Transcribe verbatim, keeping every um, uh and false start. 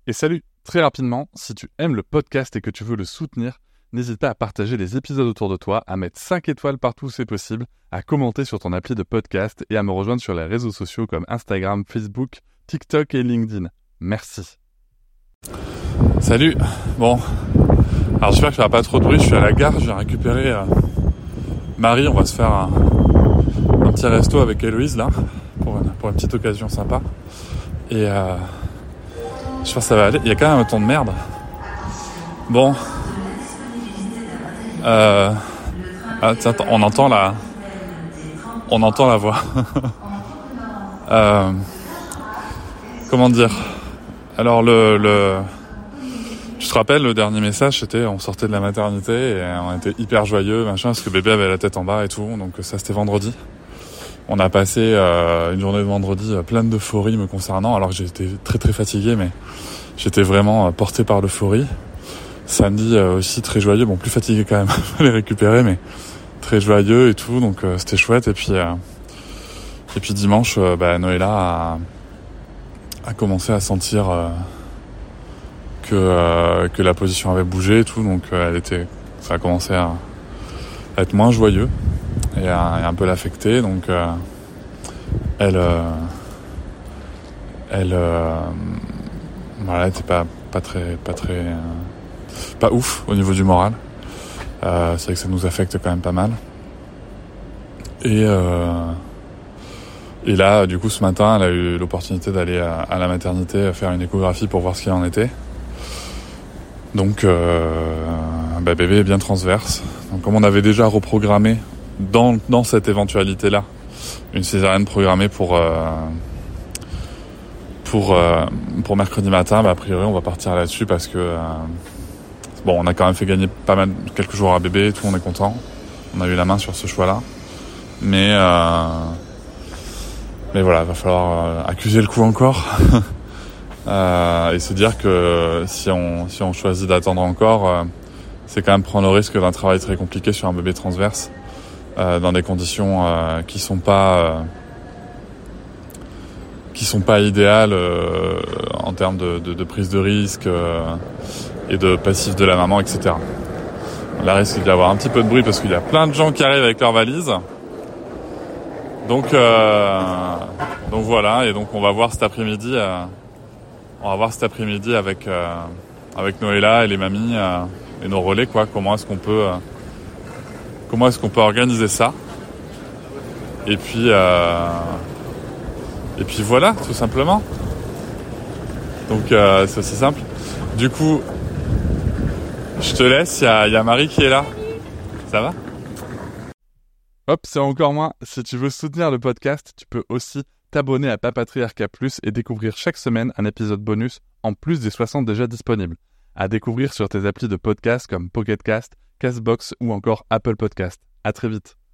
Et salut, très rapidement, si tu aimes le podcast et que tu veux le soutenir, n'hésite pas à partager les épisodes autour de toi, à mettre cinq étoiles partout où c'est possible, à commenter sur ton appli de podcast et à me rejoindre sur les réseaux sociaux comme Instagram, Facebook, TikTok et LinkedIn. Merci. Salut, bon, alors j'espère que ça va pas trop de bruit, je suis à la gare, je vais récupérer euh, Marie, on va se faire un, un petit resto avec Héloïse là, pour une, pour une petite occasion sympa. Et euh, je pense que ça va aller, il y a quand même un ton de merde. Bon, euh, ah, tiens, on entend la, on entend la voix. euh, comment dire? Alors le, le, tu te rappelles le dernier message, c'était on sortait de la maternité et on était hyper joyeux, machin, parce que bébé avait la tête en bas et tout, donc ça c'était vendredi. On a passé euh, une journée de vendredi euh, pleine d'euphorie me concernant, alors que j'étais très très fatigué, mais j'étais vraiment euh, porté par l'euphorie. Samedi euh, aussi très joyeux, bon plus fatigué quand même, fallait récupérer, mais très joyeux et tout, donc euh, c'était chouette. Et puis euh, et puis dimanche, euh, bah, Noëlla a, a commencé à sentir euh, que euh, que la position avait bougé et tout, donc euh, elle était, ça a commencé à, à être moins joyeux et à, et un peu l'affecter, donc euh, elle euh, elle euh, voilà, elle était pas pas très pas très euh, pas ouf au niveau du moral. Euh, c'est vrai que ça nous affecte quand même pas mal. Et euh, et là, du coup, ce matin, elle a eu l'opportunité d'aller à, à la maternité faire une échographie pour voir ce qu'il en était. Donc, euh, bah, bébé est bien transverse. Donc, comme on avait déjà reprogrammé dans dans cette éventualité-là une césarienne programmée pour euh, pour euh, pour mercredi matin, bah, a priori, on va partir là-dessus parce que euh, bon, on a quand même fait gagner pas mal quelques jours à bébé et tout, on est content. On a eu la main sur ce choix-là, mais euh, mais voilà, il va falloir euh, accuser le coup encore. Euh, et se dire que si on si on choisit d'attendre encore, euh, c'est quand même prendre le risque d'un travail très compliqué sur un bébé transverse euh, dans des conditions euh, qui sont pas euh, qui sont pas idéales euh, en termes de, de, de prise de risque euh, et de passif de la maman, et cetera. Là, risque d'y avoir un petit peu de bruit parce qu'il y a plein de gens qui arrivent avec leurs valises. Donc euh, donc voilà, et donc on va voir cet après-midi. Euh, On va voir cet après-midi avec euh, avec Noëlla et les mamies euh, et nos relais, quoi. Comment est-ce qu'on peut euh, comment est-ce qu'on peut organiser ça. Et puis euh, et puis voilà, tout simplement. Donc euh, c'est aussi simple. Du coup, je te laisse. Il y a, y a Marie qui est là. Ça va ? Hop, c'est encore moins. Si tu veux soutenir le podcast, tu peux aussi t'abonner à Papatriarcat Plus et découvrir chaque semaine un épisode bonus en plus des soixante déjà disponibles. À découvrir sur tes applis de podcast comme Pocket Cast, Castbox ou encore Apple Podcast. À très vite.